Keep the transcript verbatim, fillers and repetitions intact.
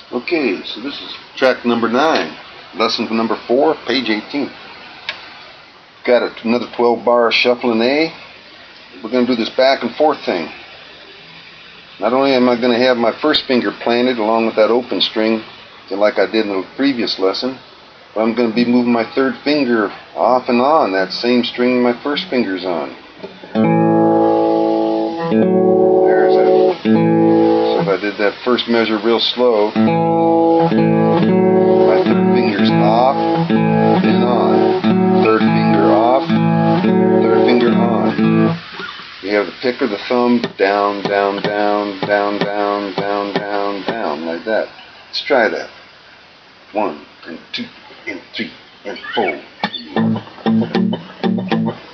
Okay, so this is track number nine, lesson number four, page eighteen. Got a, another twelve bar shuffle in A. We're going to do this back and forth thing. Not only am I going to have my first finger planted along with that open string, like I did in the previous lesson, but I'm going to be moving my third finger off and on that same string my first finger's on. There's it. So if I did that first measure real slow, my third finger's off and on. Third finger off, third finger on. You have the pick or the thumb, down, down, down, down, down, down, down, down, like that. Let's try that. One, and two, and three, and four.